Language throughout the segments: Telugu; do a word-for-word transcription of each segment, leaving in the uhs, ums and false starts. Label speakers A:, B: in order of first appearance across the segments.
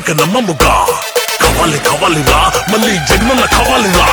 A: నిన్నిక నమ్మముగా కావాలి కావాలిరా మళ్ళీ జగనన్న కావాలిరా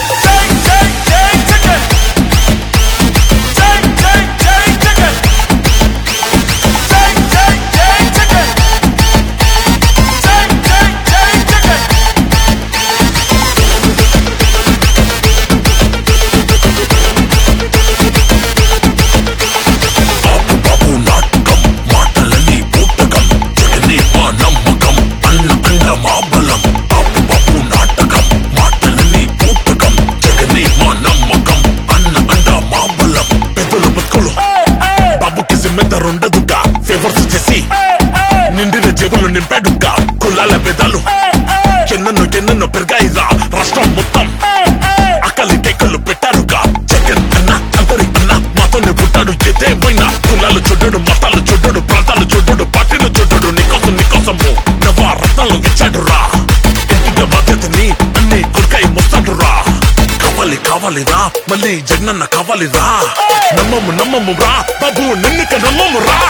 A: ఉండదుగా ఫేవర్స్ చేసి నిండిన జేబులు నింపాడుగా కులాల భేదాలు ఎన్నెన్నో ఎన్నెన్నో పెరిగాయిరా రాష్ట్రం మొత్తం అక్కలి కేకలు పెట్టారుగా జగన్ అన్న అందరి అన్న మాతోనే పుట్టాడు ఏదేమైనా కులాలు చూడడు మతాలు చూడడు ప్రాంతాలు చూడడు పార్టీలు చూడడు నీకోసం నీకోసము నవా రత్నాలు ఇచ్చాడురా ఇంటిగా బాధ్యతని అన్ని కొరకై మోస్తాడురా కావాలి కావాలిరా మళ్ళీ జగనన్న కావాలిరా నమ్మము నమ్మము రా బాబు నిన్నిక నమ్మము రా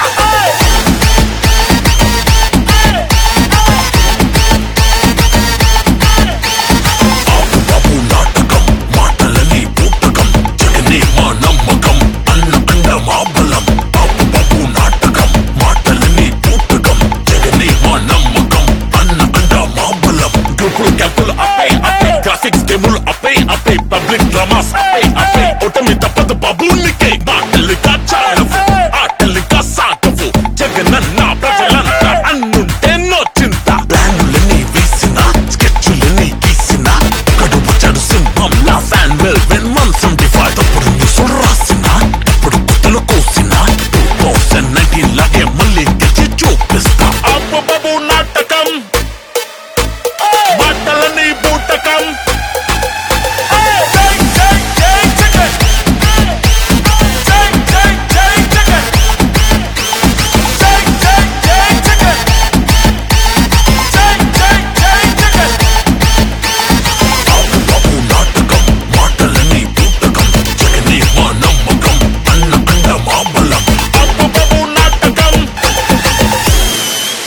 A: ఆపు బాబు నాటకం మాటలని పూటకం జగనే మా నమ్మకం అన్న అండ మా బలం ఆపు బాబు నాటకం మాటలని పూటకం జగనే మా నమ్మకం అన్న అండ మా బలం గ్రూపులు క్యాంపులు అప్పే అప్పే గ్రాఫిక్స్ గేములు అప్పే అప్పే పబ్లిక్ డ్రామాస్ అప్పే అప్పే ఓటమి తప్పదు బాబు నీకే మాటలిగా చాలవు ఆటలిగా సాగవు జగనన్న ప్రజలంతా అన్నుంటే నో చింత ప్లానులని వేసిన స్కెచ్చులని గీసిన కడుపు చెడు సింహంలా ఫ్యాన్